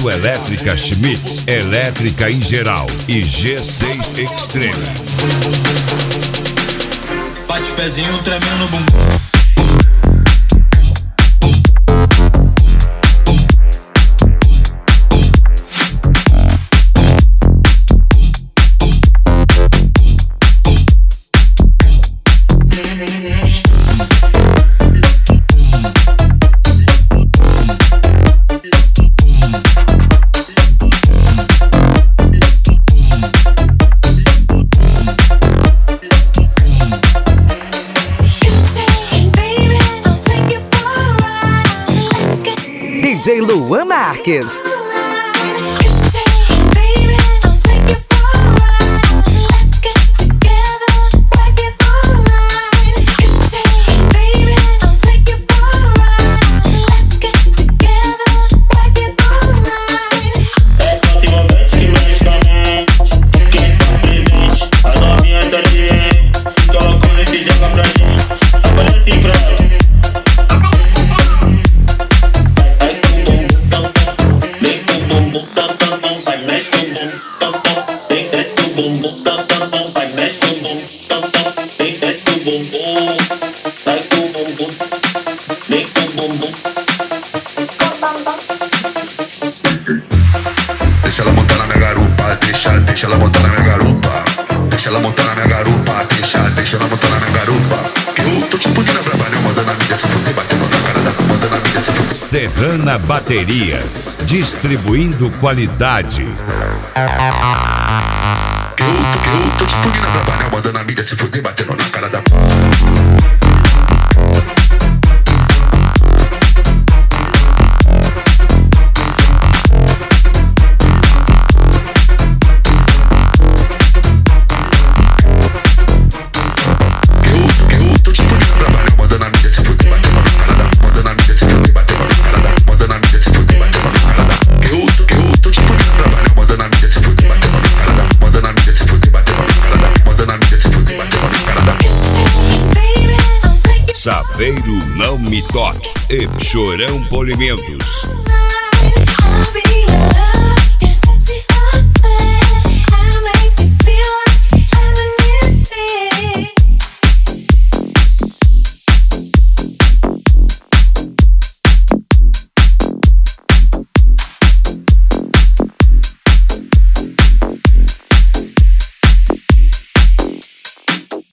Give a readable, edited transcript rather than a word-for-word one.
Elétrica Schmidt, elétrica em geral e G6 Extreme. Bate pezinho tremendo no bumbum. DJ Luan Marques. Deixa ela montar na minha garupa, deixa ela montar na minha garupa. Deixa ela montar na minha garupa, deixa ela montar na minha garupa. Eu tô tipo de na brabalhão, mandando a mídia se fuder, batendo na cara da mandando a mídia se fuder. Serrana Baterias, distribuindo qualidade. Eu tô tipo de na brabalhão, mandando a mídia se fuder, batendo na cara da Saveiro Não Me Toque e Chorão Polimentos.